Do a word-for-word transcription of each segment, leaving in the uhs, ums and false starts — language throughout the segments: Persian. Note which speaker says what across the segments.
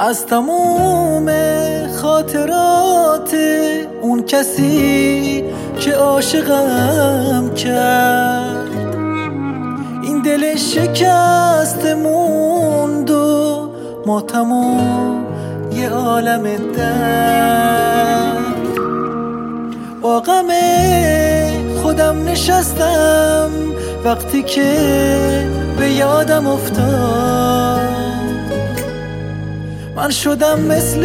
Speaker 1: از تموم خاطرات اون کسی که عاشقم کرد، این دل شکست موند و ماتمون یه عالم درد. با غم خودم نشستم وقتی که به یادم افتاد، من شدم مثل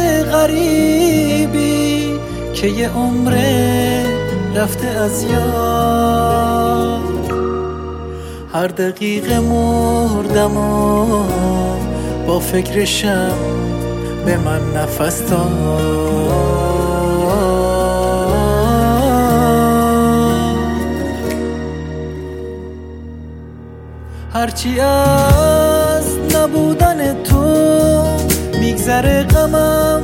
Speaker 1: غریبی که یه عمره رفته از یاد. هر دقیقه مردم و با فکرشم به من نفس داد. هرچی از نبودن تو میگذره غمم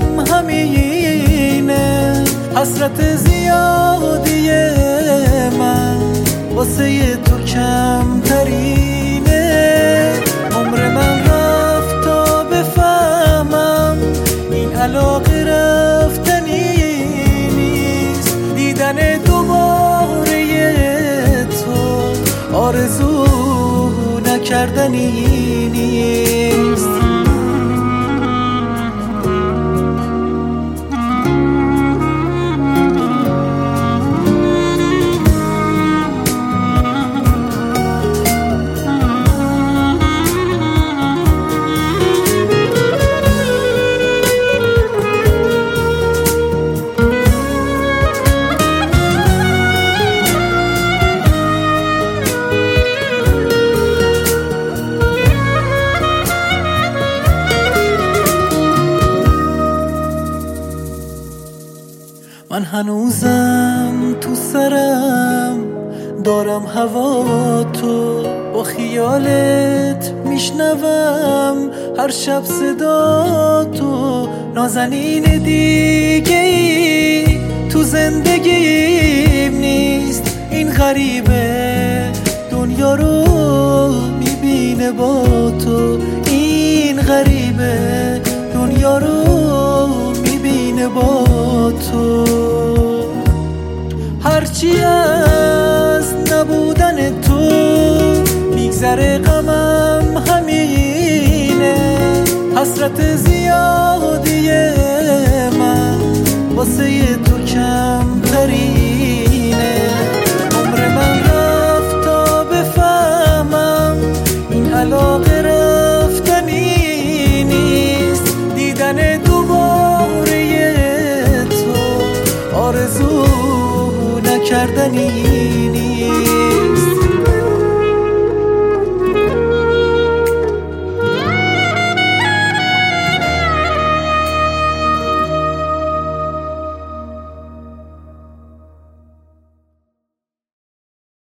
Speaker 1: همینه، حسرت زیادی من واسه تو کمترینه. عمر من رفت تا بفهمم این علاقه رفتنی نیست، دیدن دوباره تو آرزو نکردنی نیست. من هنوزم تو سرم دارم هوا تو، با خیالت میشنوم هر شب صدا تو. نازنین دیگه ای تو زندگیم نیست، این غریبه دنیا رو میبینه با تو، این غریبه دنیا رو میبینه با تو. هرچی از نبودن تو میگذره غمم همینه، حسرت زیادی من واسه تو کمترینه. عمر من رفت تا بفهمم این علاقه رفتنی نیست، دیدن دوباره تو آرزو نکردنی.